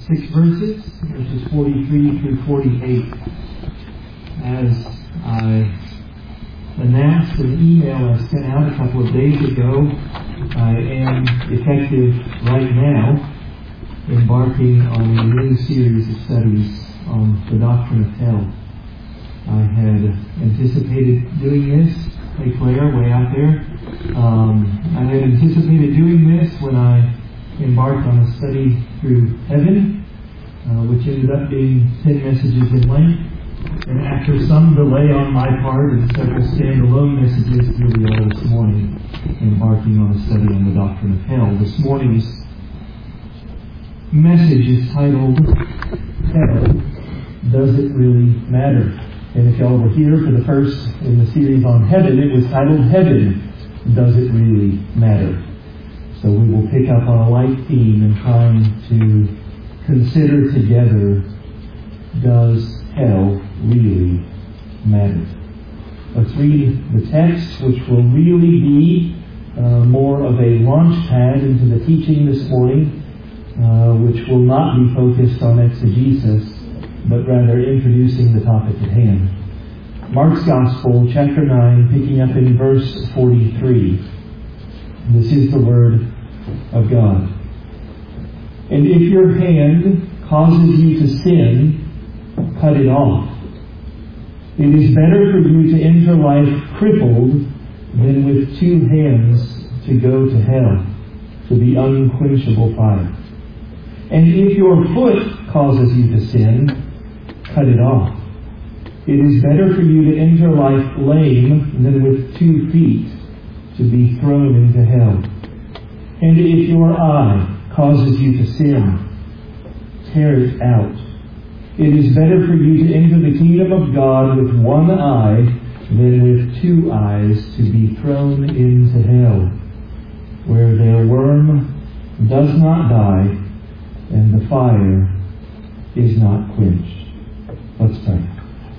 6 verses, verses 43 through 48. As I announced in an email I sent out a couple of days ago, I am effective right now embarking on a new series of studies on the doctrine of hell. I had anticipated doing this. Hey Claire, way out there. I had anticipated doing this when I embarked on a study through heaven, which ended up being 10 messages in length. And after some delay on my part and several standalone messages, here we are this morning, embarking on a study on the doctrine of hell. This morning's message is titled, Hell, Does It Really Matter? And if y'all were here for the first in the series on heaven, it was titled, Heaven, Does It Really Matter? So we will pick up on a light theme in trying to consider together, does hell really matter? Let's read the text, which will really be more of a launch pad into the teaching this morning, which will not be focused on exegesis, but rather introducing the topic at hand. Mark's Gospel, chapter 9, picking up in verse 43. This is the Word of God. And if your hand causes you to sin, cut it off. It is better for you to enter life crippled than with 2 hands to go to hell, to the unquenchable fire. And if your foot causes you to sin, cut it off. It is better for you to enter life lame than with 2 feet to be thrown into hell. And if your eye causes you to sin, tear it out. It is better for you to enter the kingdom of God with 1 eye than with 2 eyes to be thrown into hell, where their worm does not die and the fire is not quenched. Let's pray.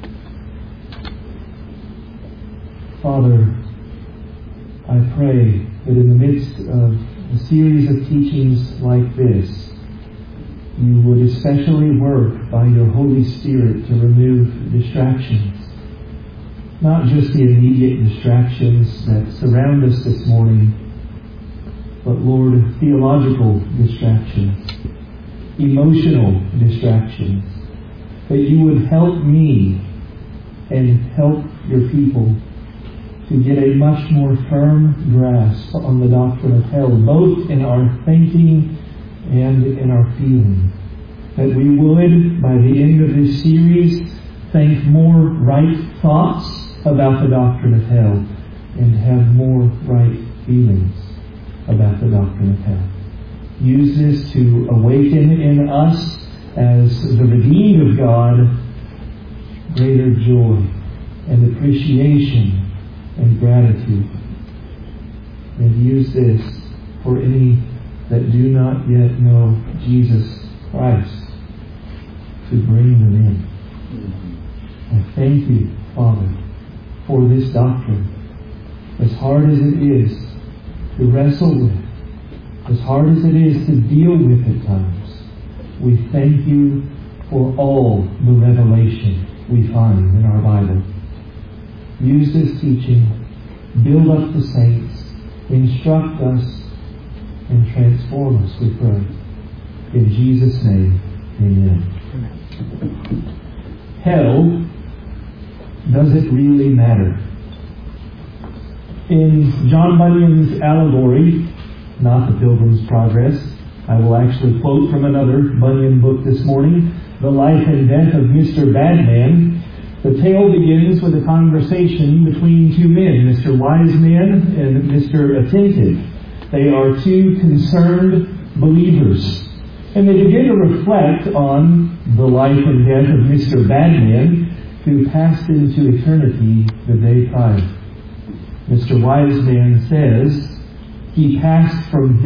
Father, I pray that in the midst of a series of teachings like this, you would especially work by your Holy Spirit to remove distractions. Not just the immediate distractions that surround us this morning, but Lord, theological distractions, emotional distractions, that you would help me and help your people to get a much more firm grasp on the doctrine of hell, both in our thinking and in our feeling. That we would, by the end of this series, think more right thoughts about the doctrine of hell and have more right feelings about the doctrine of hell. Use this to awaken in us, as the redeemed of God, greater joy and appreciation and gratitude. And use this for any that do not yet know Jesus Christ, to bring them in. I thank you, Father, for this doctrine. As hard as it is to wrestle with, as hard as it is to deal with at times, we thank you for all the revelation we find in our Bible. Use this teaching, build up the saints, instruct us, and transform us, we pray. In Jesus' name, amen. Hell, does it really matter? In John Bunyan's allegory, not The Pilgrim's Progress, I will actually quote from another Bunyan book this morning, The Life and Death of Mr. Badman. The tale begins with a conversation between 2 men, Mr. Wise Man and Mr. Attentive. They are 2 concerned believers. And they begin to reflect on the life and death of Mr. Badman, who passed into eternity the day prior. Mr. Wise Man says, he passed from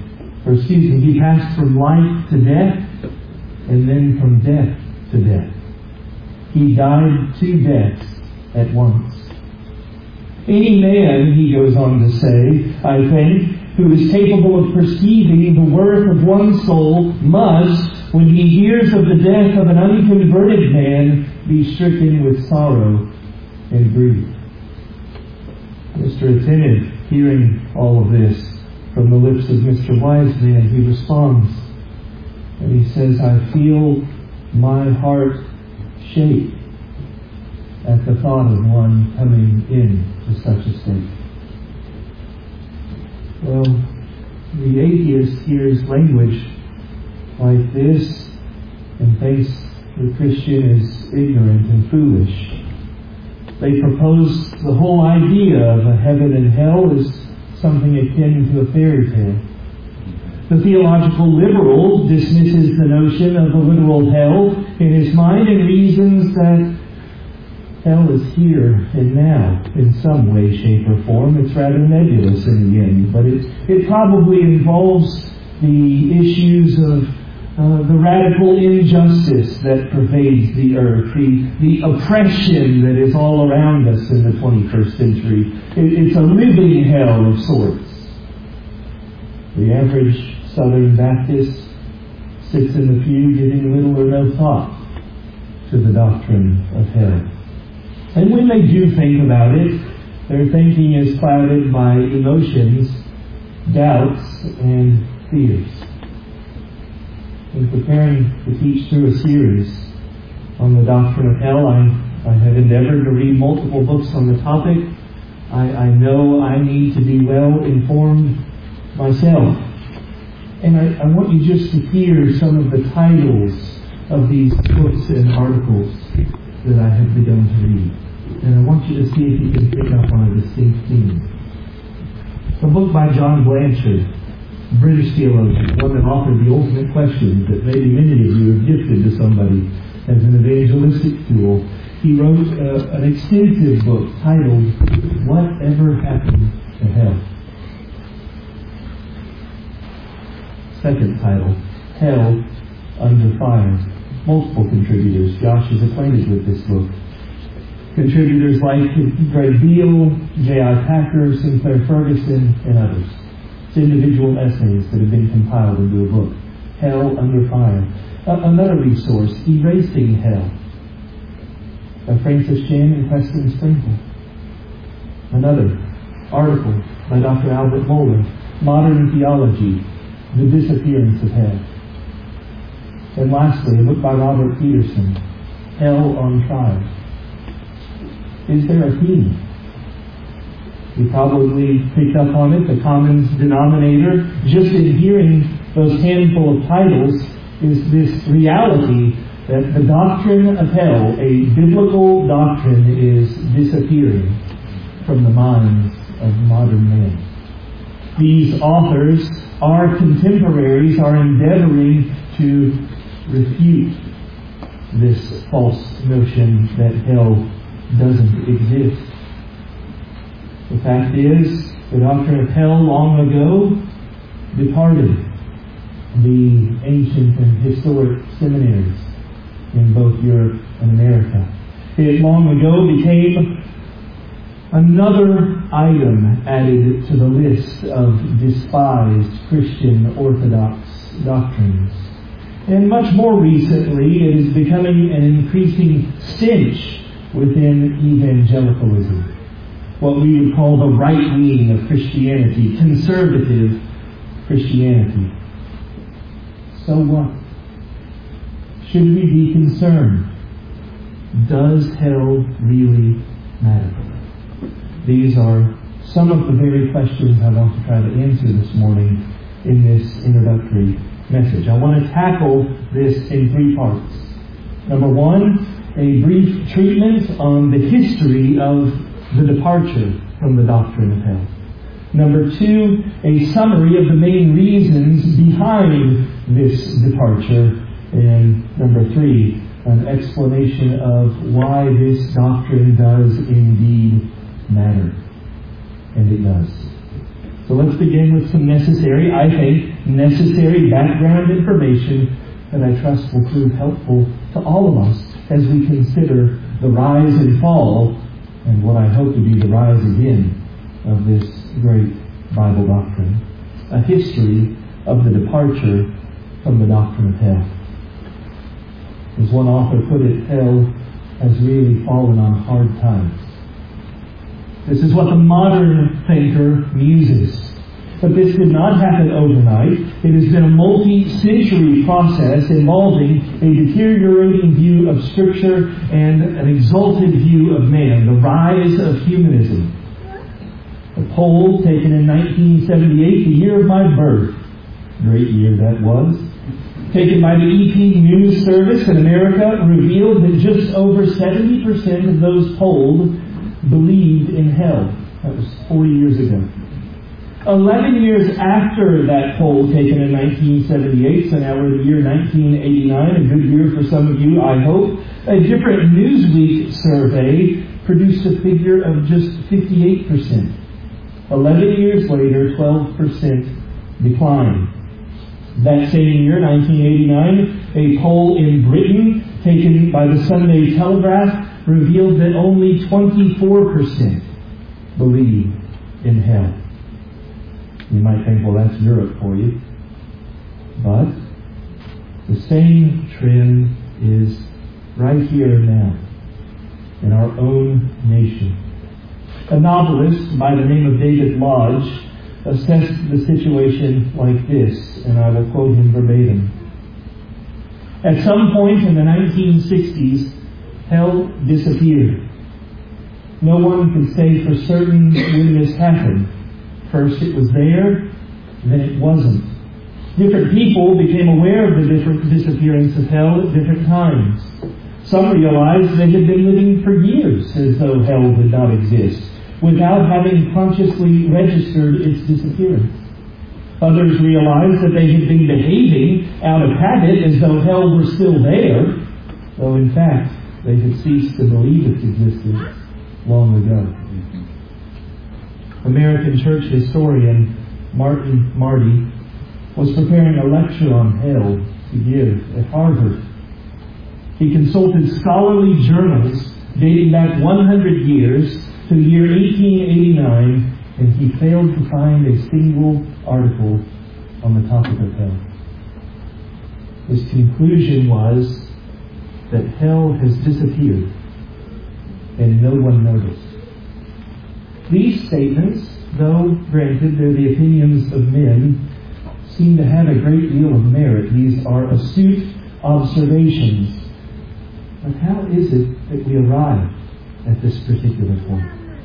life to death, and then from death to death. He died 2 deaths at once. Any man, he goes on to say, I think, who is capable of perceiving the worth of one soul must, when he hears of the death of an unconverted man, be stricken with sorrow and grief. Mr. Attentive, hearing all of this from the lips of Mr. Wiseman, he responds, and he says, I feel my heart shake at the thought of one coming into such a state. Well, the atheist hears language like this and thinks the Christian is ignorant and foolish. They propose the whole idea of a heaven and hell as something akin to a fairy tale. The theological liberal dismisses the notion of a literal hell in his mind and reasons that hell is here and now in some way, shape, or form. It's rather nebulous in the end, but it probably involves the issues of the radical injustice that pervades the earth, the oppression that is all around us in the 21st century. It's a living hell of sorts. The average Southern Baptist sits in the pew giving little or no thought to the doctrine of hell. And when they do think about it, their thinking is clouded by emotions, doubts, and fears. In preparing to teach through a series on the doctrine of hell, I have endeavored to read multiple books on the topic. I know I need to be well informed myself. And I want you just to hear some of the titles of these books and articles that I have begun to read. And I want you to see if you can pick up on a distinct theme. A book by John Blanchard, British theologian, one that offered the ultimate questions that maybe many of you have gifted to somebody as an evangelistic tool. He wrote an extensive book titled, Whatever Happened to Hell? Second title, Hell Under Fire. Multiple contributors. Josh is acquainted with this book. Contributors like Greg Beale, J.I. Packer, Sinclair Ferguson, and others. It's individual essays that have been compiled into a book. Hell Under Fire. Another resource, Erasing Hell, by Francis Chan and Preston Sprinkle. Another article by Dr. Albert Mohler, Modern Theology, The Disappearance of Hell. And lastly, a book by Robert Peterson, Hell on Trial. Is there a theme? You probably picked up on it. The common denominator, just in hearing those handful of titles, is this reality that the doctrine of hell, a biblical doctrine, is disappearing from the minds of modern men. These authors, our contemporaries, are endeavoring to refute this false notion that hell doesn't exist. The fact is, the doctrine of hell long ago departed the ancient and historic seminaries in both Europe and America. It long ago became another item added to the list of despised Christian Orthodox doctrines. And much more recently, it is becoming an increasing stench within evangelicalism. What we would call the right wing of Christianity, conservative Christianity. So what? Should we be concerned? Does hell really matter? These are some of the very questions I want to try to answer this morning in this introductory message. I want to tackle this in three parts. Number one, a brief treatment on the history of the departure from the doctrine of hell. Number two, a summary of the main reasons behind this departure. And number three, an explanation of why this doctrine does indeed matter. And it does. So let's begin with some necessary background information that I trust will prove helpful to all of us as we consider the rise and fall, and what I hope to be the rise again of this great Bible doctrine. A history of the departure from the doctrine of hell. As one author put it, hell has really fallen on hard times. This is what the modern thinker muses. But this did not happen overnight. It has been a multi-century process involving a deteriorating view of Scripture and an exalted view of man, the rise of humanism. A poll taken in 1978, the year of my birth, great year that was, taken by the EP News Service in America, revealed that just over 70% of those polled believed in hell. That was 40 years ago. 11 years after that poll taken in 1978, so now we're in the year 1989, a good year for some of you, I hope, a different Newsweek survey produced a figure of just 58%. 11 years later, 12% decline. That same year, 1989, a poll in Britain taken by the Sunday Telegraph revealed that only 24% believe in hell. You might think, well, that's Europe for you. But the same trend is right here and now in our own nation. A novelist by the name of David Lodge assessed the situation like this, and I will quote him verbatim. At some point in the 1960s, hell disappeared. No one could say for certain when this happened. First it was there, then it wasn't. Different people became aware of the different disappearance of hell at different times. Some realized they had been living for years as though hell did not exist, without having consciously registered its disappearance. Others realized that they had been behaving out of habit as though hell were still there, though in fact they had ceased to believe its existence long ago. American church historian Martin Marty was preparing a lecture on hell to give at Harvard. He consulted scholarly journals dating back 100 years to the year 1889, and he failed to find a single article on the topic of hell. His conclusion was that hell has disappeared and no one noticed. These statements, though granted they're the opinions of men, seem to have a great deal of merit. These are astute observations. But how is it that we arrive at this particular point?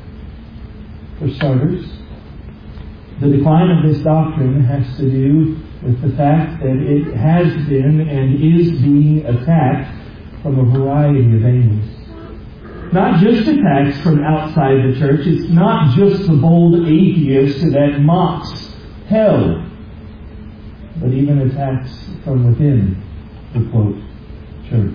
For starters, the decline of this doctrine has to do with the fact that it has been and is being attacked from a variety of angles. Not just attacks from outside the church. It's not just the bold atheist that mocks hell, but even attacks from within the, quote, church.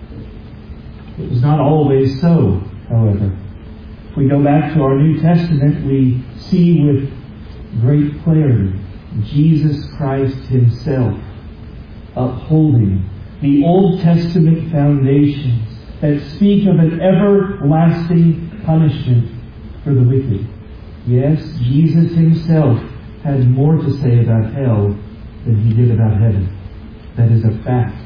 It was not always so, however. If we go back to our New Testament, we see with great clarity Jesus Christ Himself upholding the Old Testament foundations that speak of an everlasting punishment for the wicked. Yes, Jesus Himself had more to say about hell than He did about heaven. That is a fact.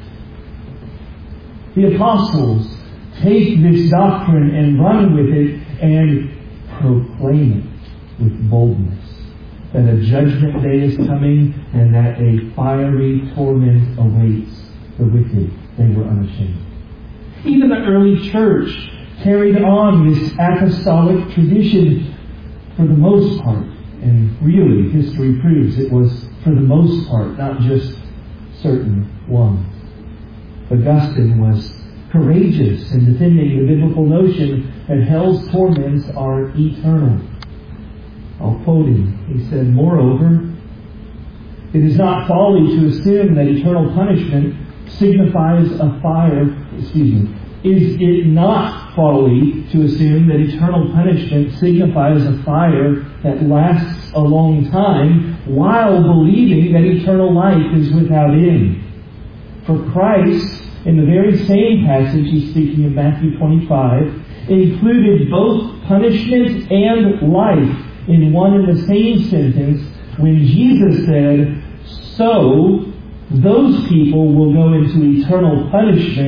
The apostles take this doctrine and run with it and proclaim it with boldness. That a judgment day is coming and that a fiery torment awaits the wicked. They were unashamed. Even the early church carried on this apostolic tradition for the most part. And really, history proves it was for the most part, not just certain ones. Augustine was courageous in defending the biblical notion that hell's torments are eternal. I'll quote him. He said, "Moreover, it is not folly to assume that eternal punishment signifies a fire." Is it not folly to assume that eternal punishment signifies a fire that lasts a long time, while believing that eternal life is without end? For Christ, in the very same passage, he's speaking of Matthew 25, included both punishment and life in one and the same sentence when Jesus said, "So those people will go into eternal punishment,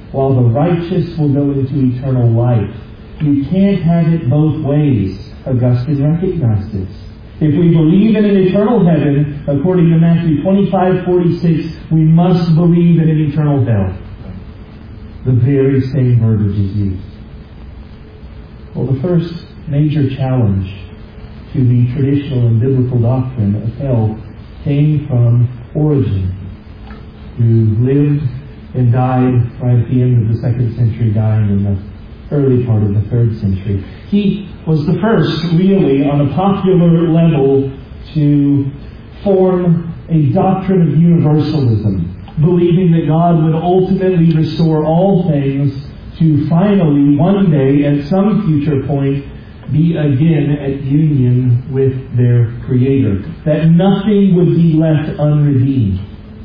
while the righteous will go into eternal life. You can't have it both ways. Augustine recognized this. If we believe in an eternal heaven, according to Matthew 25:46, we must believe in an eternal hell. The very same verbiage is used. Well, the first major challenge to the traditional and biblical doctrine of hell came from Origen, who lived and died right at the end of the 2nd century, dying in the early part of the 3rd century. He was the first, really, on a popular level, to form a doctrine of universalism, believing that God would ultimately restore all things to finally, one day, at some future point, be again at union with their Creator. That nothing would be left unredeemed.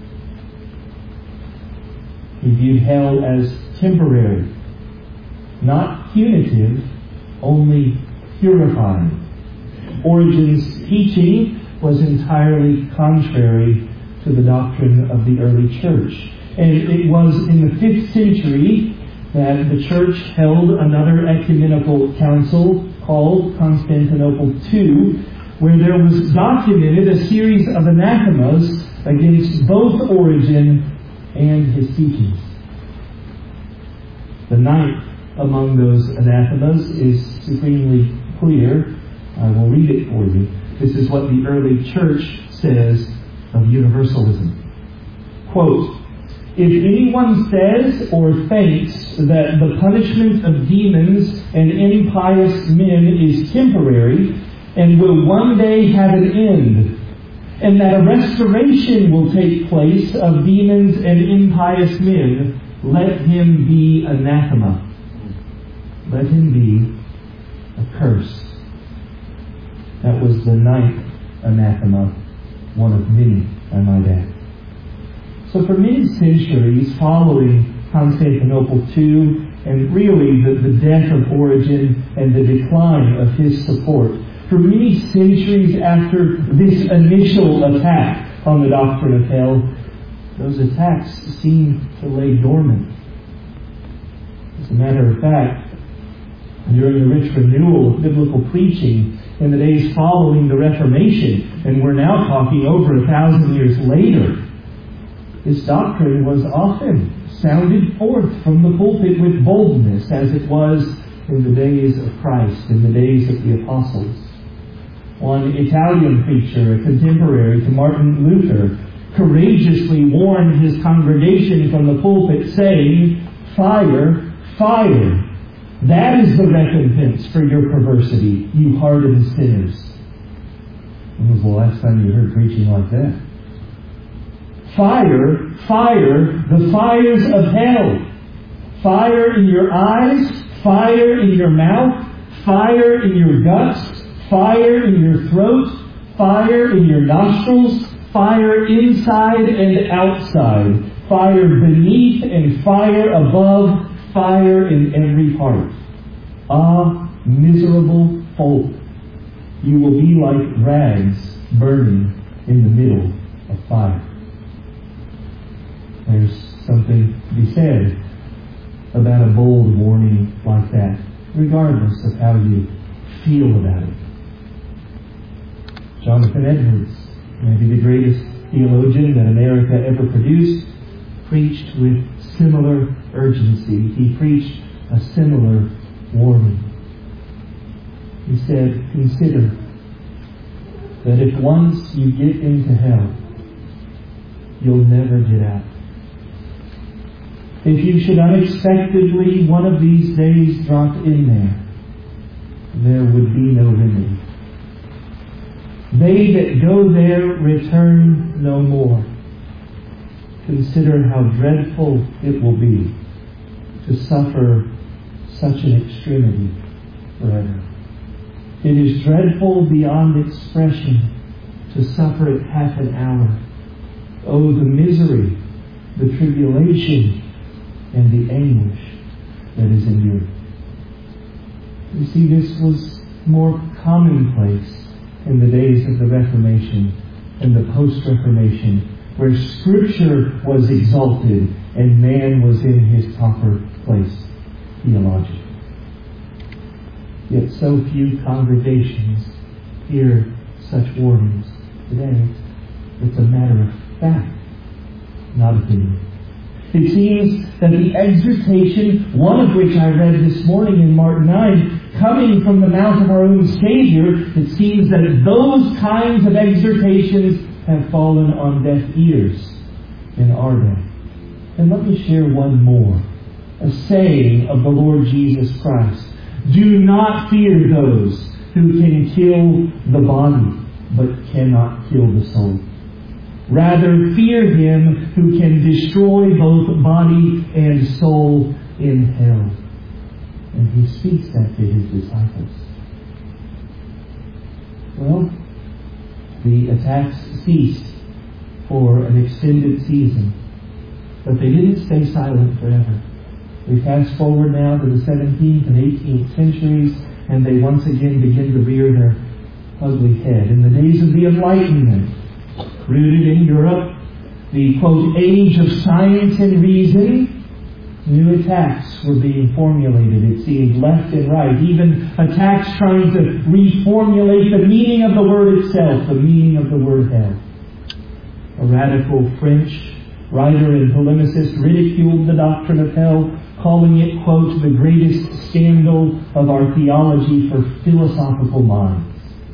He viewed hell as temporary, not punitive, only purifying. Origen's teaching was entirely contrary to the doctrine of the early church. And it was in the 5th century that the church held another ecumenical council called Constantinople II, where there was documented a series of anathemas against both Origen and his teachings. The ninth among those anathemas is supremely clear. I will read it for you. This is what the early church says of universalism. Quote, "If anyone says or thinks that the punishment of demons and impious men is temporary and will one day have an end, and that a restoration will take place of demons and impious men, let him be anathema. Let him be accursed." That was the ninth anathema, one of many, I might add. So for many centuries following Constantinople II, and really the death of Origen and the decline of his support, for many centuries after this initial attack on the doctrine of hell, those attacks seem to lay dormant. As a matter of fact, during the rich renewal of biblical preaching in the days following the Reformation, and we're now talking over 1,000 years later, this doctrine was often sounded forth from the pulpit with boldness, as it was in the days of Christ, in the days of the apostles. One Italian preacher, a contemporary to Martin Luther, courageously warned his congregation from the pulpit, saying, "Fire, fire! That is the recompense for your perversity, you hardened sinners." When was the last time you heard preaching like that? Fire, fire, the fires of hell. Fire in your eyes, fire in your mouth, fire in your guts, fire in your throat, fire in your nostrils, fire inside and outside, fire beneath and fire above, fire in every part. Ah, miserable folk, you will be like rags burning in the middle of fire. There's something to be said about a bold warning like that, regardless of how you feel about it. Jonathan Edwards, maybe the greatest theologian that America ever produced, preached with similar urgency. He preached a similar warning. He said, "Consider that if once you get into hell, you'll never get out. If you should unexpectedly one of these days drop in there would be no remedy. They that go there return no more. Consider how dreadful it will be to suffer such an extremity forever. It is dreadful beyond expression to suffer it half an hour. Oh, the misery, the tribulation, and the anguish that is endured." You see, this was more commonplace in the days of the Reformation and the post-Reformation where Scripture was exalted and man was in his proper place theologically. Yet so few congregations hear such warnings today. It's a matter of fact, not opinion. It seems that the exhortation, one of which I read this morning in Mark 9, coming from the mouth of our own Savior, it seems that those kinds of exhortations have fallen on deaf ears in our day. And let me share one more. A saying of the Lord Jesus Christ. Do not fear those who can kill the body, but cannot kill the soul. Rather, fear him who can destroy both body and soul in hell. And he speaks that to his disciples. Well, the attacks ceased for an extended season, but they didn't stay silent forever. We fast forward now to the 17th and 18th centuries, and they once again begin to rear their ugly head. In the days of the Enlightenment, rooted in Europe, the, quote, age of science and reason, new attacks were being formulated, it seemed, left and right. Even attacks trying to reformulate the meaning of the word itself, the meaning of the word hell. A radical French writer and polemicist ridiculed the doctrine of hell, calling it, quote, the greatest scandal of our theology for philosophical minds.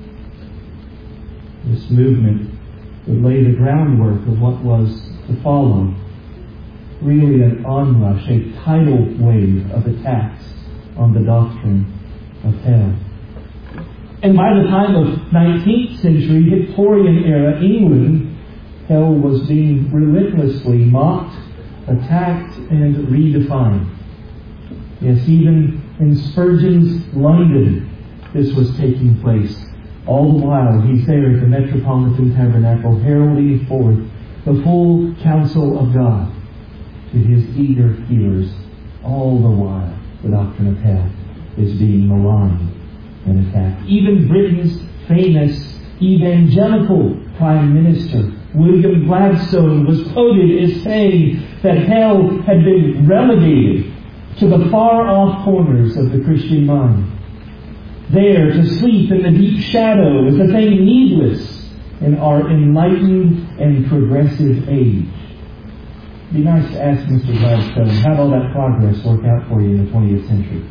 This movement would lay the groundwork of what was to follow. Really an onrush, a tidal wave of attacks on the doctrine of hell. And by the time of 19th century, Victorian era England, hell was being relentlessly mocked, attacked, and redefined. Yes, even in Spurgeon's London, this was taking place. All the while, he's there at the Metropolitan Tabernacle, heralding forth the full counsel of God to his eager hearers. All the while, the doctrine of hell is being maligned and attacked. Even Britain's famous evangelical Prime Minister, William Gladstone, was quoted as saying that hell had been relegated to the far-off corners of the Christian mind. There, to sleep in the deep shadow is a thing needless in our enlightened and progressive age. It'd be nice to ask Mr. Gladstone, how did all that progress work out for you in the 20th century?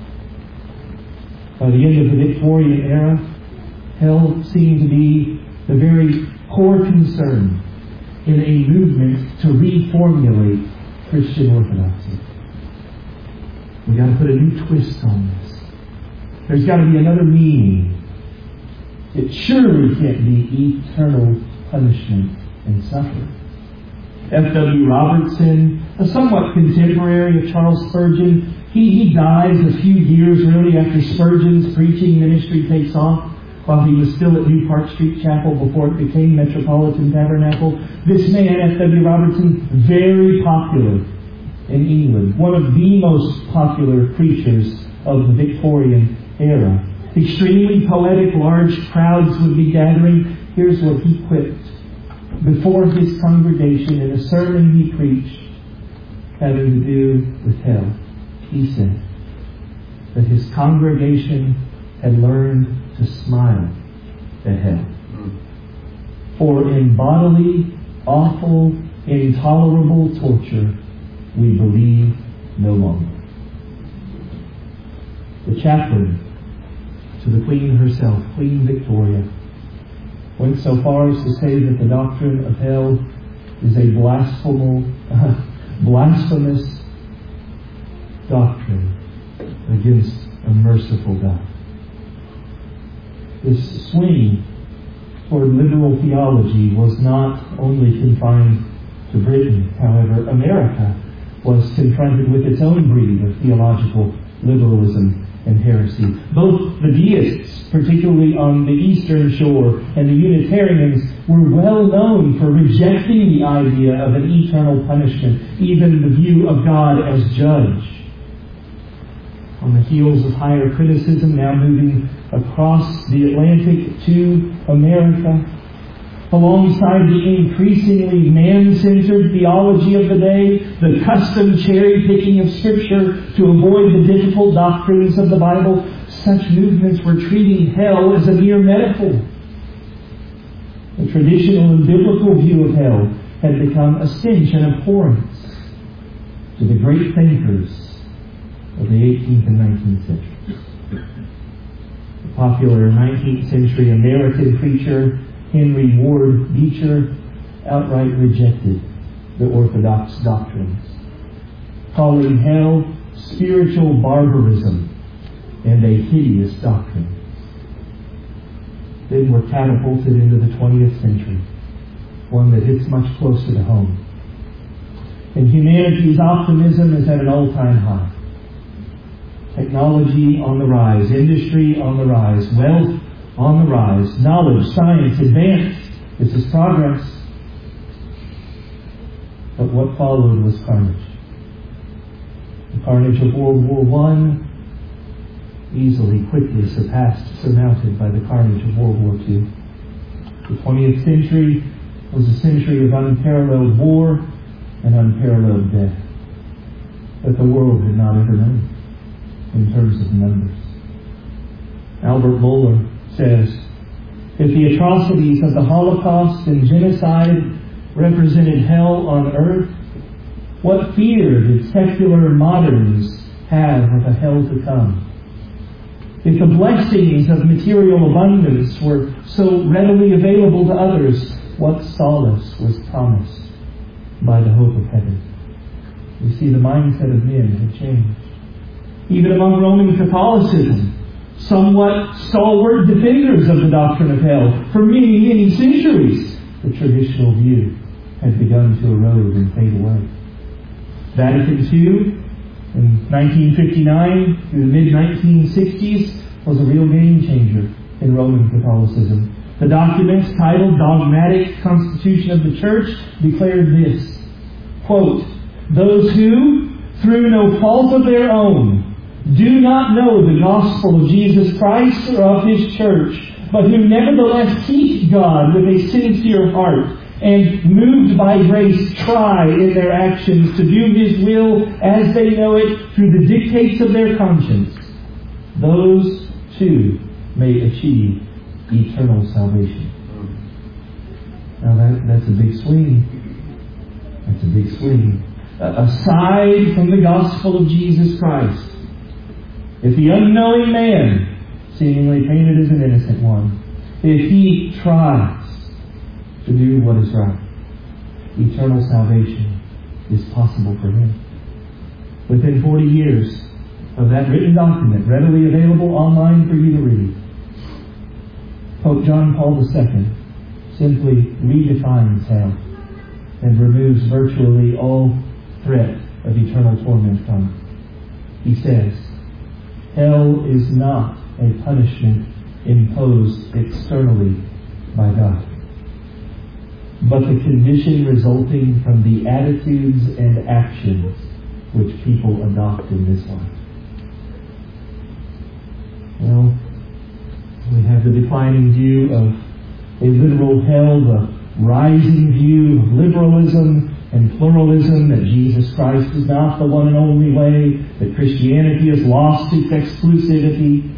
By the end of the Victorian era, hell seemed to be the very core concern in a movement to reformulate Christian orthodoxy. We've got to put a new twist on this. There's got to be another meaning. It surely can't be eternal punishment and suffering. F.W. Robertson, a somewhat contemporary of Charles Spurgeon, he dies a few years really after Spurgeon's preaching ministry takes off, while he was still at New Park Street Chapel before it became Metropolitan Tabernacle. This man, F.W. Robertson, very popular in England, one of the most popular preachers of the Victorian era. Extremely poetic, large crowds would be gathering. Here's what he quipped before his congregation in a sermon he preached having to do with hell. He said that his congregation had learned to smile at hell. For in bodily, awful, intolerable torture we believe no longer. The chaplain to the Queen herself, Queen Victoria, went so far as to say that the doctrine of hell is a blasphemous doctrine against a merciful God. This swing toward liberal theology was not only confined to Britain. However, America was confronted with its own breed of theological liberalism and heresy. Both the deists, particularly on the eastern shore, and the Unitarians were well known for rejecting the idea of an eternal punishment, even the view of God as judge. On the heels of higher criticism, now moving across the Atlantic to America, alongside the increasingly man-centered theology of the day, the custom cherry-picking of Scripture to avoid the difficult doctrines of the Bible, such movements were treating hell as a mere metaphor. The traditional and biblical view of hell had become a stench and abhorrence to the great thinkers of the 18th and 19th centuries. The popular 19th century American preacher Henry Ward Beecher outright rejected the Orthodox doctrines, calling hell spiritual barbarism and a hideous doctrine. Then we're catapulted into the 20th century, one that hits much closer to home. And humanity's optimism is at an all-time high. Technology on the rise, industry on the rise, wealth on the rise, knowledge, science, advance. This is progress. But what followed was carnage. The carnage of World War I, easily, quickly surmounted by the carnage of World War II. The 20th century was a century of unparalleled war and unparalleled death that the world had not ever known in terms of numbers. Albert Mohler says, if the atrocities of the Holocaust and genocide represented hell on earth, what fear did secular moderns have of a hell to come? If the blessings of material abundance were so readily available to others, what solace was promised by the hope of heaven? You see, the mindset of men had changed. Even among Roman Catholicism, somewhat stalwart defenders of the doctrine of hell, for many, many centuries, the traditional view had begun to erode and fade away. Vatican II, in 1959 through the mid-1960s, was a real game changer in Roman Catholicism. The document, titled Dogmatic Constitution of the Church, declared this, quote, those who, through no fault of their own, do not know the gospel of Jesus Christ or of His church, but who nevertheless seek God with a sincere heart, and moved by grace try in their actions to do His will as they know it through the dictates of their conscience, those too may achieve eternal salvation. Now that's a big swing. That's a big swing. Aside from the gospel of Jesus Christ, if the unknowing man, seemingly painted as an innocent one, if he tries to do what is right, eternal salvation is possible for him. Within 40 years of that written document, readily available online for you to read, Pope John Paul II simply redefines hell and removes virtually all threat of eternal torment from it. He says, hell is not a punishment imposed externally by God, but the condition resulting from the attitudes and actions which people adopt in this life. Well, we have the declining view of a literal hell, the rising view of liberalism and pluralism, that Jesus Christ is not the one and only way, that Christianity has lost its exclusivity.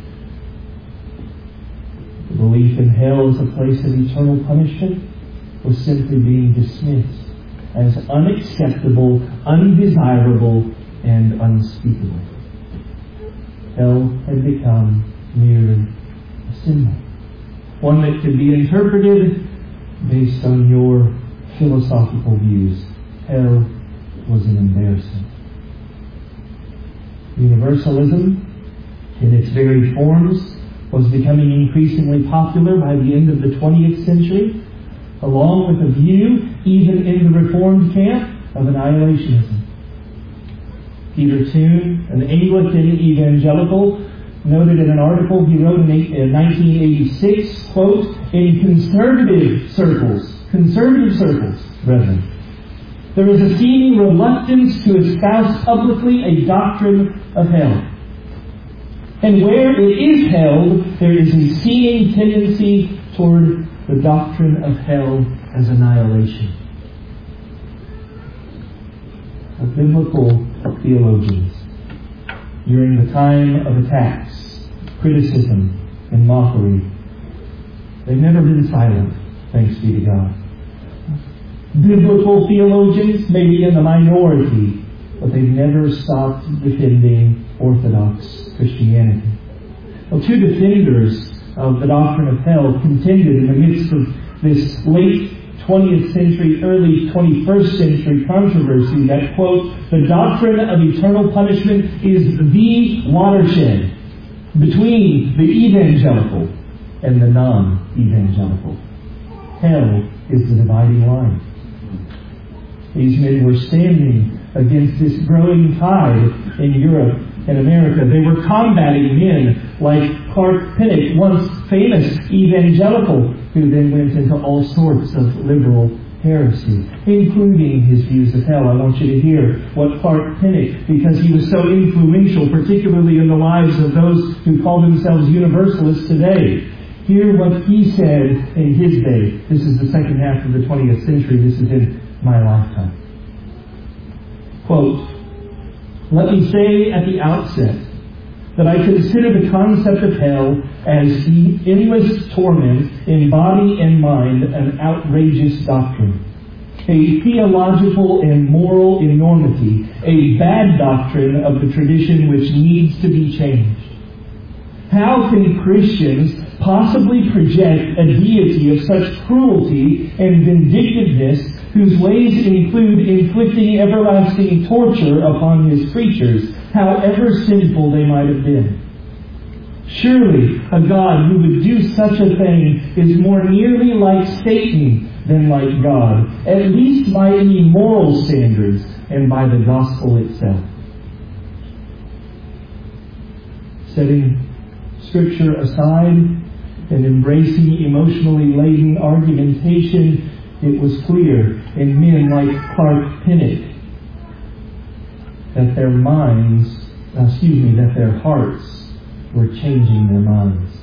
The belief in hell as a place of eternal punishment was simply being dismissed as unacceptable, undesirable, and unspeakable. Hell had become merely a symbol, one that could be interpreted based on your philosophical views. Hell was an embarrassment. Universalism, in its varied forms, was becoming increasingly popular by the end of the 20th century, along with a view, even in the Reformed camp, of annihilationism. Peter Toon, an Anglican evangelical, noted in an article he wrote in 1986, quote, in conservative circles, brethren, there is a seeming reluctance to espouse publicly a doctrine of hell. And where it is held, there is a seeming tendency toward the doctrine of hell as annihilation. The biblical theologians, during the time of attacks, criticism, and mockery, they've never been silent, thanks be to God. Biblical theologians may be in the minority, but they've never stopped defending Orthodox Christianity. Well, two defenders of the doctrine of hell contended in the midst of this late 20th century, early 21st century controversy that, quote, the doctrine of eternal punishment is the watershed between the evangelical and the non-evangelical. Hell is the dividing line. These men were standing against this growing tide in Europe and America. They were combating men like Clark Pinnock, once famous evangelical, who then went into all sorts of liberal heresy, including his views of hell. I want you to hear what Clark Pinnock, because he was so influential, particularly in the lives of those who call themselves universalists today. Hear what he said in his day. This is the second half of the 20th century. This is in my lifetime. Quote, let me say at the outset that I consider the concept of hell as endless torment in body and mind an outrageous doctrine, a theological and moral enormity, a bad doctrine of the tradition which needs to be changed. How can Christians possibly project a deity of such cruelty and vindictiveness whose ways include inflicting everlasting torture upon his creatures, however sinful they might have been? Surely a God who would do such a thing is more nearly like Satan than like God, at least by any moral standards and by the gospel itself. Setting Scripture aside and embracing emotionally laden argumentation, it was clear in men like Clark Pinnock that their hearts were changing their minds.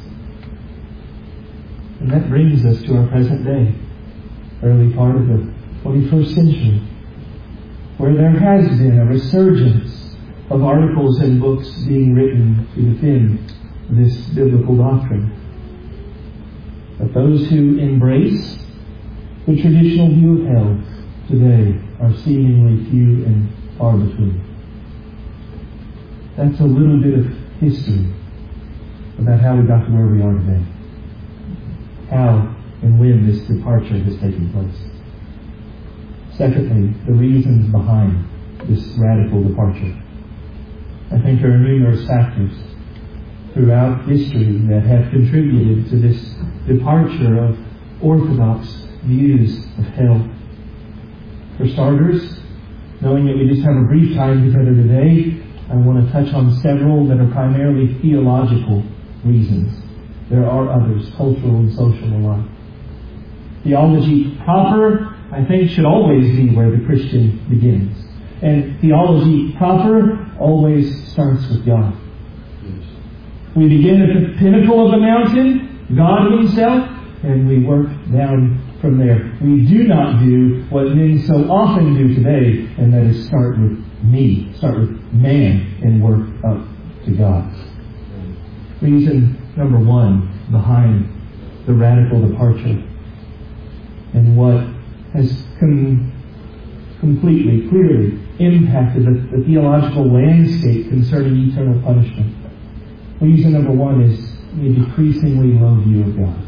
And that brings us to our present day, early part of the 21st century, where there has been a resurgence of articles and books being written to defend this biblical doctrine. But those who embrace the traditional view of hell today are seemingly few and far between. That's a little bit of history about how we got to where we are today. How and when this departure has taken place. Secondly, the reasons behind this radical departure. I think there are numerous factors throughout history that have contributed to this departure of Orthodox views of hell. For starters, knowing that we just have a brief time together today, I want to touch on several that are primarily theological reasons. There are others, cultural and social alike. Theology proper, I think, should always be where the Christian begins. And theology proper always starts with God. We begin at the pinnacle of the mountain, God Himself, and we work down from there. We do not do what men so often do today, and that is start with me, start with man, and work up to God. Reason number one behind the radical departure, and what has completely, clearly impacted the theological landscape concerning eternal punishment. Reason number one is a decreasingly low view of God.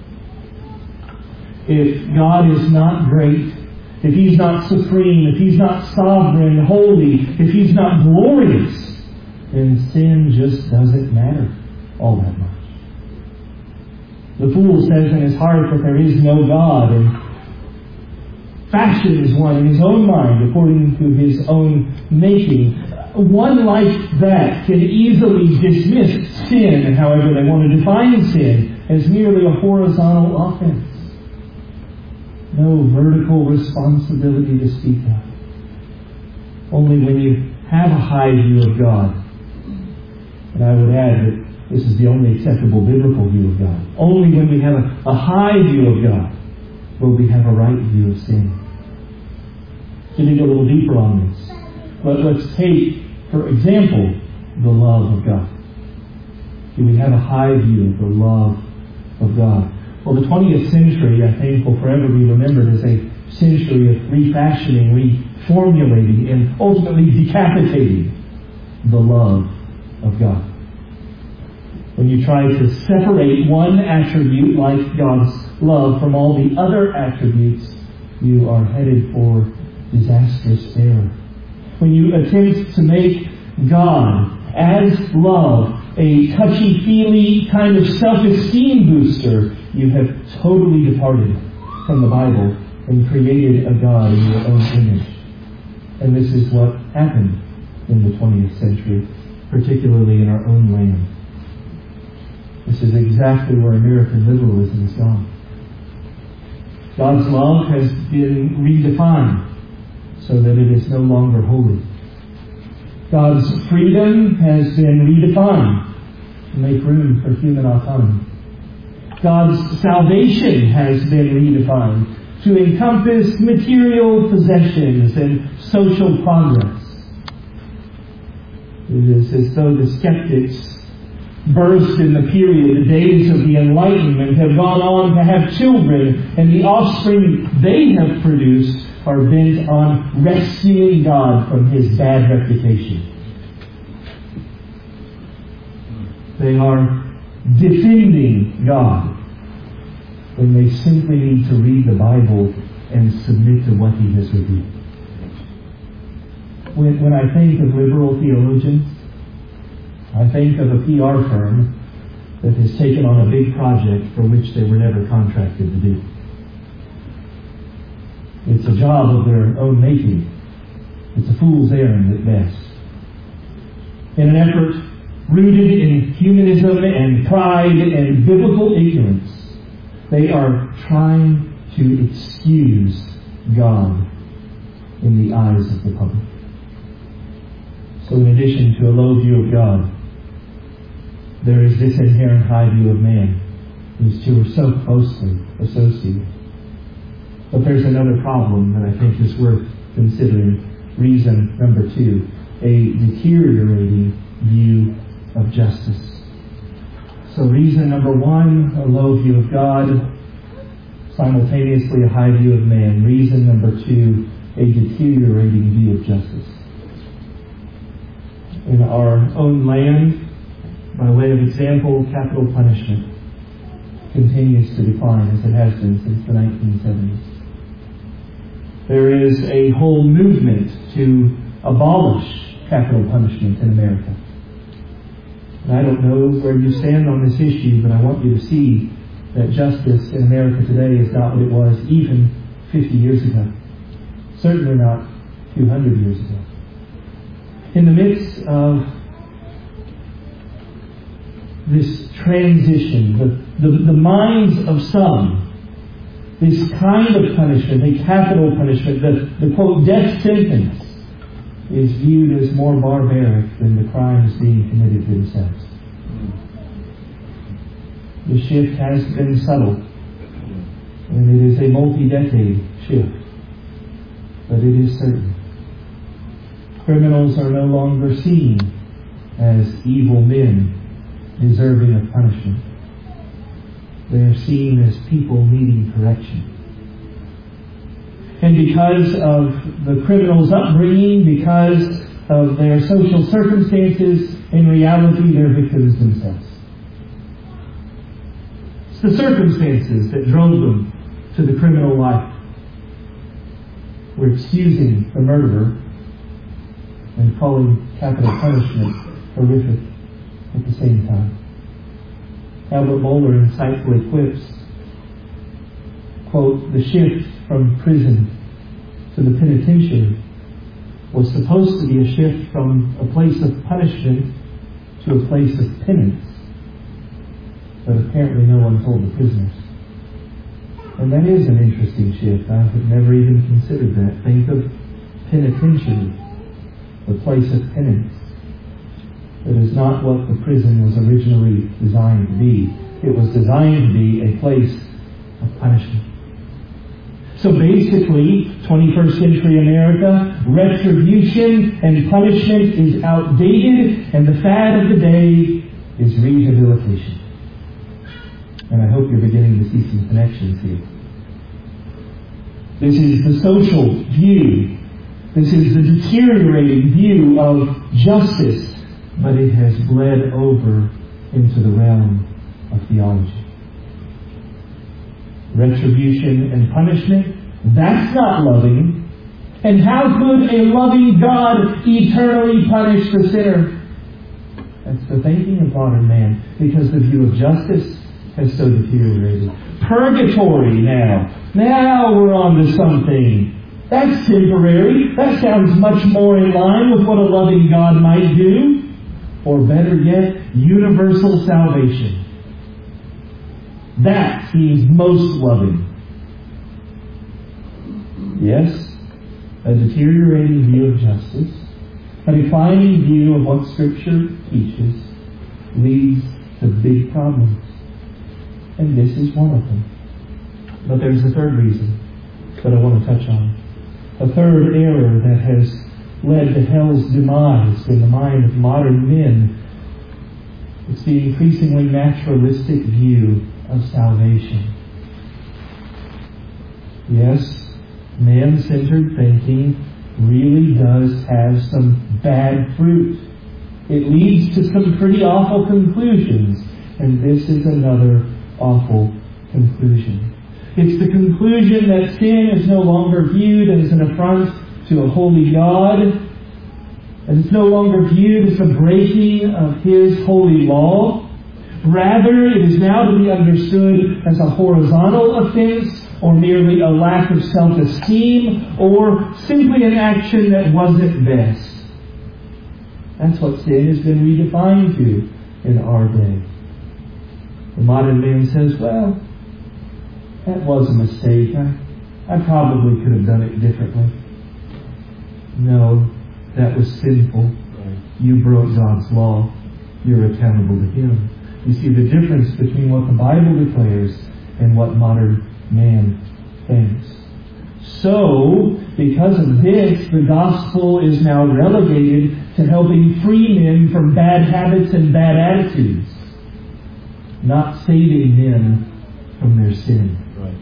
If God is not great, if He's not supreme, if He's not sovereign, holy, if He's not glorious, then sin just doesn't matter all that much. The fool says in his heart that there is no God, and fashions one in his own mind according to his own making. One like that can easily dismiss sin, however they want to define sin, as merely a horizontal offense. No vertical responsibility to speak of. Only when you have a high view of God. And I would add that This is the only acceptable biblical view of God. Only when we have a high view of God will we have a right view of sin. To dig a little deeper on this, let's take, for example, the love of God. Do we have a high view of the love of God? Well, the 20th century, I think, will forever be remembered as a century of refashioning, reformulating, and ultimately decapitating the love of God. When you try to separate one attribute like God's love from all the other attributes, you are headed for disastrous error. When you attempt to make God as love a touchy-feely kind of self-esteem booster, you have totally departed from the Bible and created a God in your own image. And this is what happened in the 20th century, particularly in our own land. This is exactly where American liberalism has gone. God's love has been redefined so that it is no longer holy. God's freedom has been redefined to make room for human autonomy. God's salvation has been redefined to encompass material possessions and social progress. It is as though the skeptics burst in the period, the days of the Enlightenment, have gone on to have children, and the offspring they have produced are bent on rescuing God from His bad reputation. They are defending God when they simply need to read the Bible and submit to what He has revealed. When I think of liberal theologians, I think of a PR firm that has taken on a big project for which they were never contracted to do. It's a job of their own making. It's a fool's errand at best. In an effort rooted in humanism and pride and biblical ignorance, they are trying to excuse God in the eyes of the public. So in addition to a low view of God, there is this inherent high view of man. These two are so closely associated. But there's another problem that I think is worth considering. Reason number 2, a deteriorating view of justice. So reason number 1, a low view of God, simultaneously a high view of man. Reason number 2, a deteriorating view of justice. In our own land, by way of example, capital punishment continues to decline as it has been since the 1970s. There is a whole movement to abolish capital punishment in America. And I don't know where you stand on this issue, but I want you to see that justice in America today is not what it was even 50 years ago. Certainly not 200 years ago. In the midst of this transition, the minds of some, this kind of punishment, a capital punishment, the quote, death sentence, is viewed as more barbaric than the crimes being committed themselves. The shift has been subtle, and it is a multi-decade shift, but it is certain. Criminals are no longer seen as evil men deserving of punishment. They are seen as people needing correction. And because of the criminal's upbringing, because of their social circumstances, in reality they're victims themselves. It's the circumstances that drove them to the criminal life. We're excusing the murderer and calling capital punishment horrific at the same time. Albert Mohler insightfully quips, quote, the shift from prison to the penitentiary was supposed to be a shift from a place of punishment to a place of penance. But apparently no one told the prisoners. And that is an interesting shift. I had never even considered that. Think of penitentiary, the place of penance. That is not what the prison was originally designed to be. It was designed to be a place of punishment. So basically, 21st century America, retribution and punishment is outdated, and the fad of the day is rehabilitation. And I hope you're beginning to see some connections here. This is the social view. This is the deteriorating view of justice, but it has bled over into the realm of theology. Retribution and punishment, that's not loving. And how could a loving God eternally punish the sinner? That's the thinking of modern man, because the view of justice has so deteriorated. Purgatory now. Now we're on to something. That's temporary. That sounds much more in line with what a loving God might do. Or better yet, universal salvation. That seems most loving. Yes, a deteriorating view of justice, a declining view of what Scripture teaches, leads to big problems. And this is one of them. But there's a third reason that I want to touch on. A third error that has led to hell's demise in the mind of modern men. It's the increasingly naturalistic view of salvation. Yes, man-centered thinking really does have some bad fruit. It leads to some pretty awful conclusions, and this is another awful conclusion. It's the conclusion that sin is no longer viewed as an affront to a holy God, and it's no longer viewed as a breaking of His holy law. Rather, it is now to be understood as a horizontal offense, or merely a lack of self-esteem, or simply an action that wasn't best. That's what sin has been redefined to in our day. The modern man says, well, that was a mistake. I probably could have done it differently. No, that was sinful. You broke God's law. You're accountable to Him. You see the difference between what the Bible declares and what modern man thinks. So, because of this, the gospel is now relegated to helping free men from bad habits and bad attitudes, not saving men from their sin.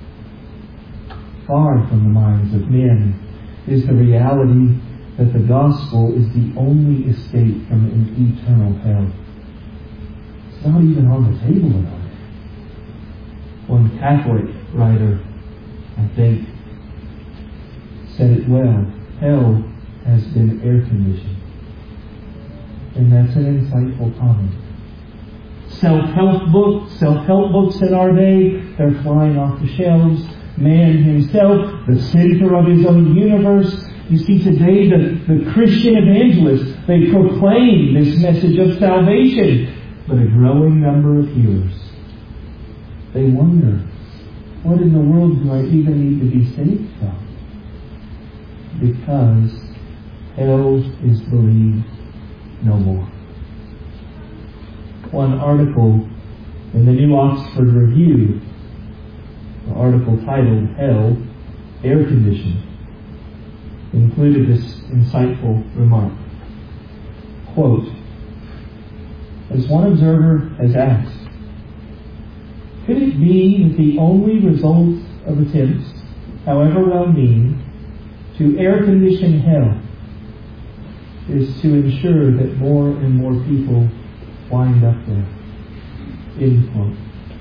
Far from the minds of men is the reality that the gospel is the only escape from an eternal hell. It's not even on the table at all. One Catholic writer, I think, said it well. Hell has been air-conditioned. And that's an insightful comment. Self-help books in our day, they're flying off the shelves. Man himself, the center of his own universe. You see, today the Christian evangelists, they proclaim this message of salvation, but a growing number of hearers, they wonder, what in the world do I even need to be saved from? Because hell is believed no more. One article in the New Oxford Review, the article titled Hell, Air Conditioned, included this insightful remark. Quote, as one observer has asked, could it be that the only result of attempts, however well-meaning, to air-condition hell is to ensure that more and more people wind up there? End quote.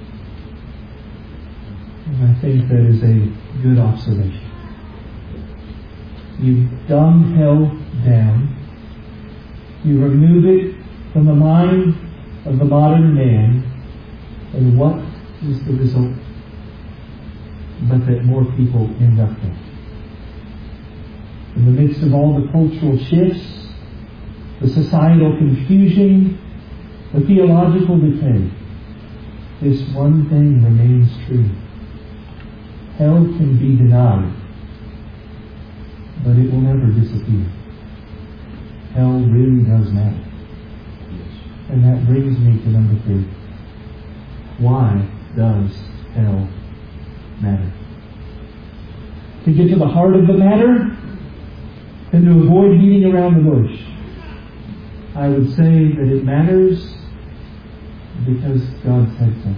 And I think that is a good observation. You dumb hell down. You remove it from the mind of the modern man. And what is the result? But that more people end up there. In the midst of all the cultural shifts, the societal confusion, the theological decay, this one thing remains true. Hell can be denied, but it will never disappear. Hell really does matter. And that brings me to number 3. Why does hell matter? To get to the heart of the matter and to avoid beating around the bush, I would say that it matters because God said so.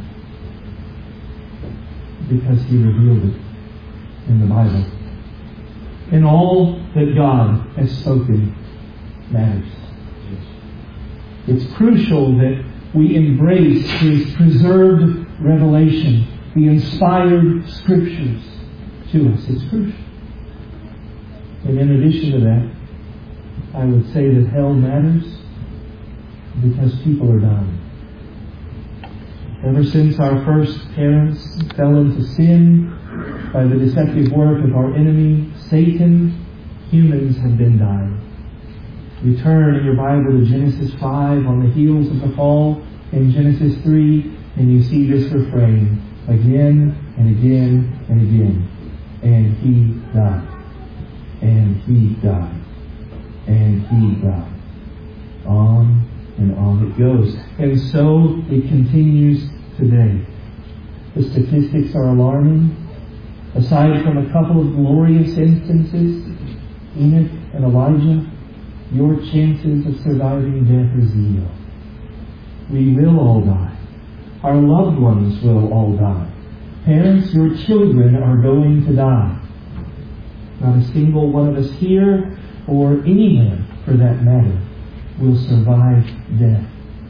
Because He revealed it in the Bible. And all that God has spoken matters. It's crucial that we embrace His preserved revelation, the inspired Scriptures to us. It's crucial. And in addition to that, I would say that hell matters because people are dying. Ever since our first parents fell into sin by the deceptive work of our enemy, Satan, humans have been dying. You turn in your Bible to Genesis 5 on the heels of the fall, in Genesis 3, and you see this refrain again and again and again. And he died. And he died. And he died. On and on it goes. And so it continues today. The statistics are alarming. Aside from a couple of glorious instances, Enoch and Elijah, your chances of surviving death are 0. We will all die. Our loved ones will all die. Parents, your children are going to die. Not a single one of us here, or anywhere for that matter, will survive death.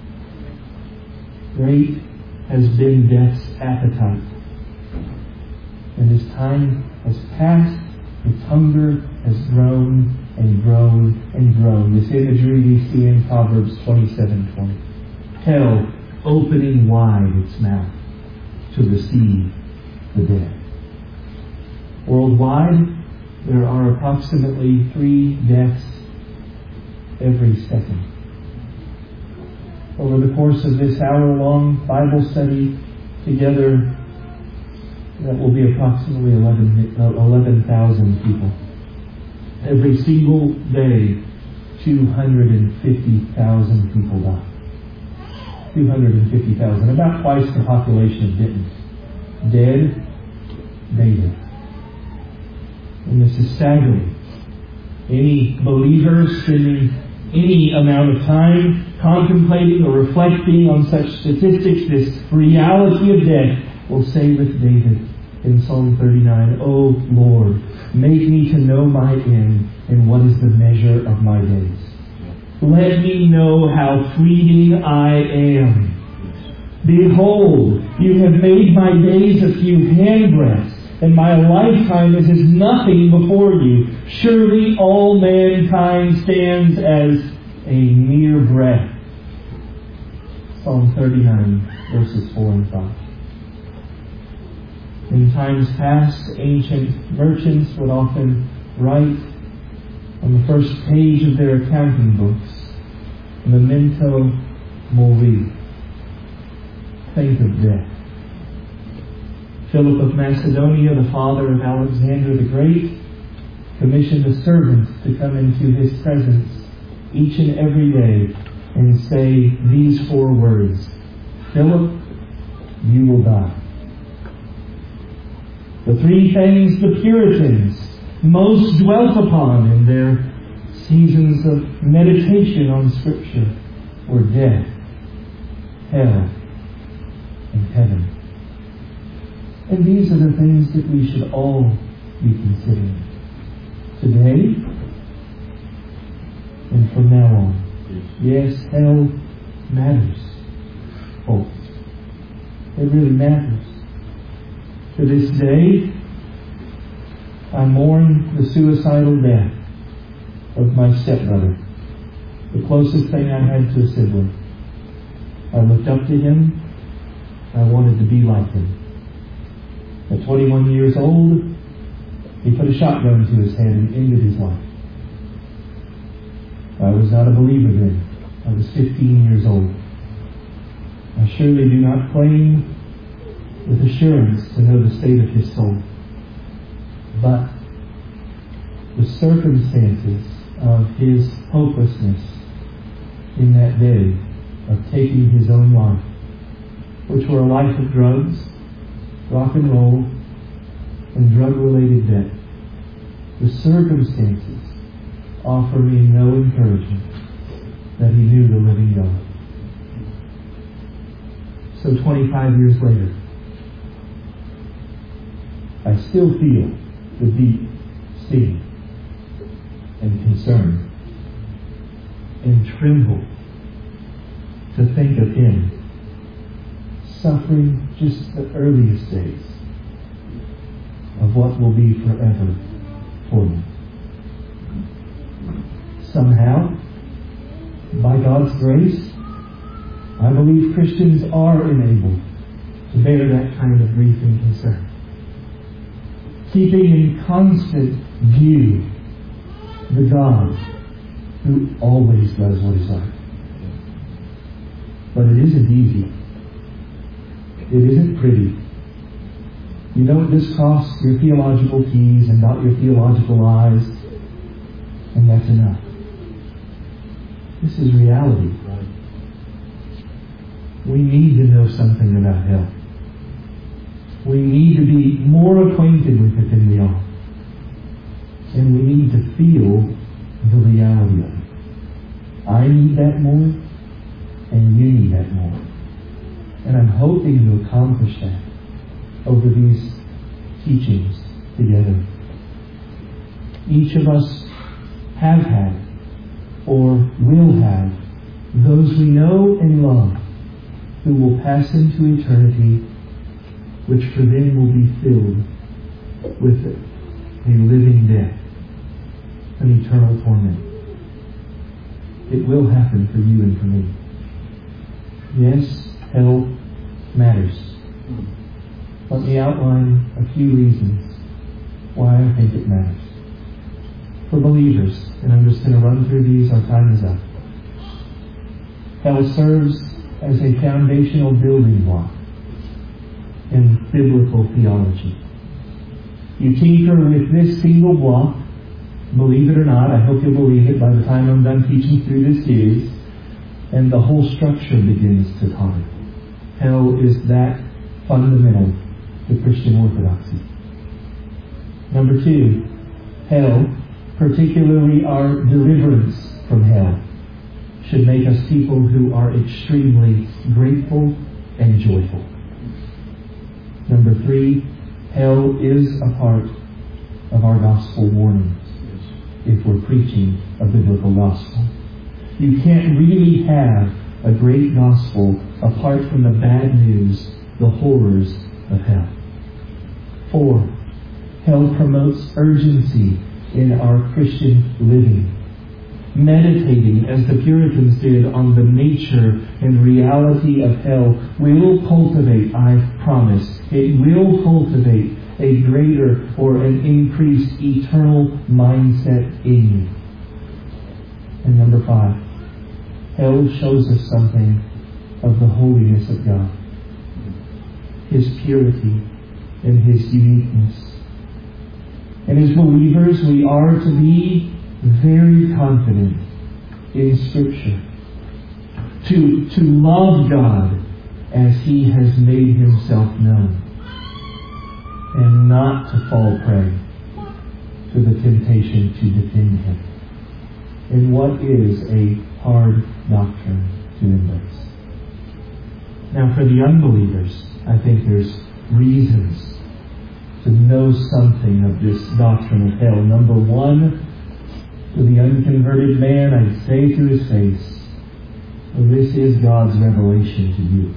Great has been death's appetite. And as time has passed, its hunger has grown and grown and grown. This imagery we see in Proverbs 27:20. Hell opening wide its mouth to receive the dead. Worldwide, there are approximately 3 deaths every second. Over the course of this hour-long Bible study together, that will be approximately 11,000 people. Every single day, 250,000 people die. 250,000, about twice the population of Denton. Dead daily. And this is staggering. Any believer spending any amount of time contemplating or reflecting on such statistics, this reality of death, will say with David in Psalm 39, O Lord, make me to know my end, and what is the measure of my days. Let me know how fleeting I am. Behold, you have made my days a few handbreadths, and my lifetime is as nothing before you. Surely all mankind stands as a mere breath. Psalm 39, verses 4 and 5. In times past, ancient merchants would often write on the first page of their accounting books, Memento Mori. Think of death. Philip of Macedonia, the father of Alexander the Great, commissioned a servant to come into his presence each and every day and say these 4 words, Philip, you will die. The 3 things the Puritans most dwelt upon in their seasons of meditation on Scripture were death, hell, and heaven. And these are the things that we should all be considering today and from now on. Yes, hell matters, folks. It really matters. To this day, I mourn the suicidal death of my stepbrother, the closest thing I had to a sibling. I looked up to him. I wanted to be like him. At 21 years old, he put a shotgun to his head and ended his life. I was not a believer then. I was 15 years old. I surely do not claim with assurance to know the state of his soul. But the circumstances of his hopelessness in that day of taking his own life, which were a life of drugs, rock and roll, and drug-related debt. The circumstances offer me no encouragement that he knew the living God. So 25 years later, I still feel the deep sting and concern and tremble to think of him suffering just the earliest days of what will be forever for me. Somehow, by God's grace, I believe Christians are enabled to bear that kind of grief and concern, keeping in constant view the God who always does what is right. But it isn't easy. It isn't pretty. You don't just cross your theological T's and dot your theological I's, and that's enough. This is reality. We need to know something about hell. We need to be more acquainted with it than we are. And we need to feel the reality of it. I need that more, and you need that more. And I'm hoping to accomplish that over these teachings together. Each of us have had, or will have, those we know and love who will pass into eternity, which for them will be filled with a living death, an eternal torment. It will happen for you and for me. Yes, hell matters. Let me outline a few reasons why I think it matters. For believers, and I'm just going to run through these, our time is up. Hell serves as a foundational building block in biblical theology. You tinker with this single block, believe it or not, I hope you'll believe it by the time I'm done teaching through this series, and the whole structure begins to totter. Hell is that fundamental to Christian orthodoxy. Number 2, hell, particularly our deliverance from hell, should make us people who are extremely grateful and joyful. Number 3, hell is a part of our gospel warnings if we're preaching a biblical gospel. You can't really have a great gospel apart from the bad news, the horrors of hell. 4, hell promotes urgency in our Christian living. Meditating, as the Puritans did, on the nature and reality of hell will cultivate, I promise, it will cultivate a greater or an increased eternal mindset in you. And number 5, hell shows us something of the holiness of God, His purity and His uniqueness. And as believers, we are to be very confident in Scripture, to love God as He has made Himself known, and not to fall prey to the temptation to defend Him in what is a hard doctrine to embrace. Now, for the unbelievers, I think there's reasons to know something of this doctrine of hell. Number 1, to the unconverted man, I say to his face, well, this is God's revelation to you.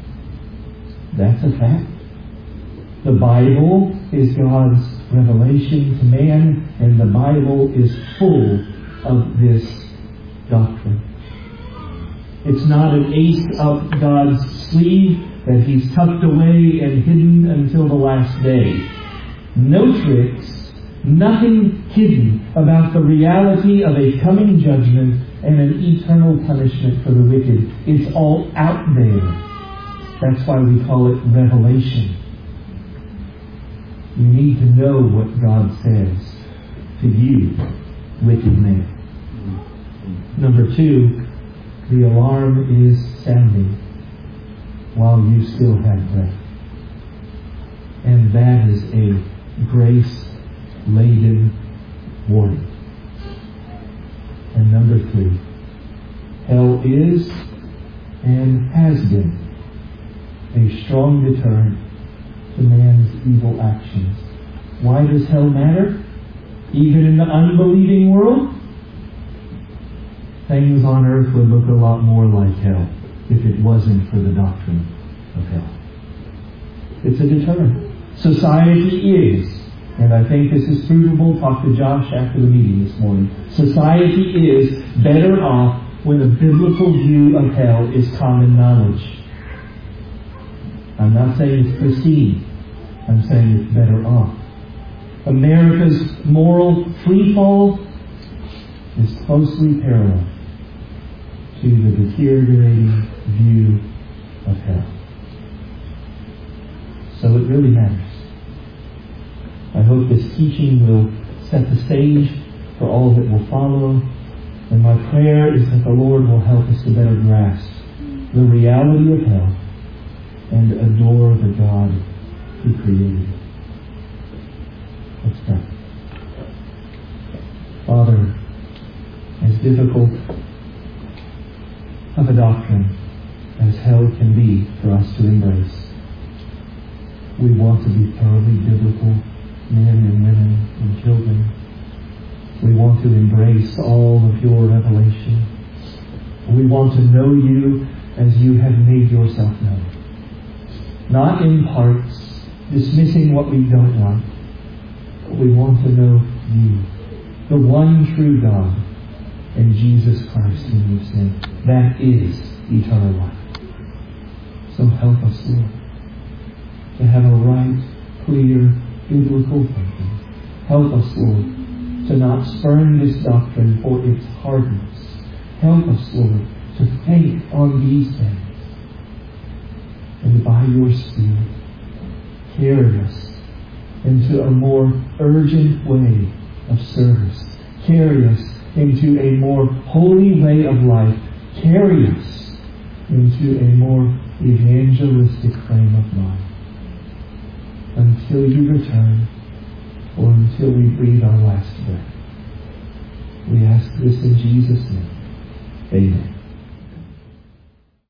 That's a fact. The Bible is God's revelation to man, and the Bible is full of this doctrine. It's not an ace up God's sleeve that He's tucked away and hidden until the last day. No tricks, nothing hidden about the reality of a coming judgment and an eternal punishment for the wicked. It's all out there. That's why we call it revelation. You need to know what God says to you, wicked man. Number 2, the alarm is standing while you still have breath. And that is a grace-laden warning. And number 3, hell is and has been a strong deterrent to man's evil actions. Why does hell matter? Even in the unbelieving world? Things on earth would look a lot more like hell if it wasn't for the doctrine of hell. It's a deterrent. Society is, and I think this is provable, talk to Josh after the meeting this morning, society is better off when a biblical view of hell is common knowledge. I'm not saying it's pristine. I'm saying it's better off. America's moral freefall is closely parallel to the deteriorating view of hell. So it really matters. I hope this teaching will set the stage for all that will follow. And my prayer is that the Lord will help us to better grasp the reality of hell and adore the God who created it. Let's pray. Father, as difficult of a doctrine as hell can be for us to embrace, we want to be thoroughly biblical men and women and children. We want to embrace all of your revelation. We want to know you as you have made yourself known. Not in parts, dismissing what we don't like, but we want to know you, the one true God, and Jesus Christ whom you sent. That is eternal life. So help us, Lord, to have a right, clear, biblical thinking. Help us, Lord, to not spurn this doctrine for its hardness. Help us, Lord, to think on these things. And by your Spirit, carry us into a more urgent way of service. Carry us into a more holy way of life. Carry us into a more evangelistic frame of mind. Until you return, or until we breathe our last breath. We ask this in Jesus' name. Amen.